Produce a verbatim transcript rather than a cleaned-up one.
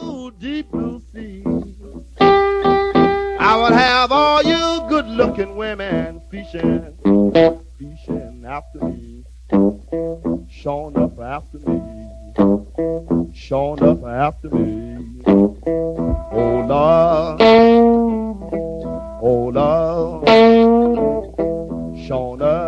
blue, deep blue sea. I would have all you good-looking women fishing, fishing after me, showing up after me, showing up after me. Oh Lord, oh Lord, showing up.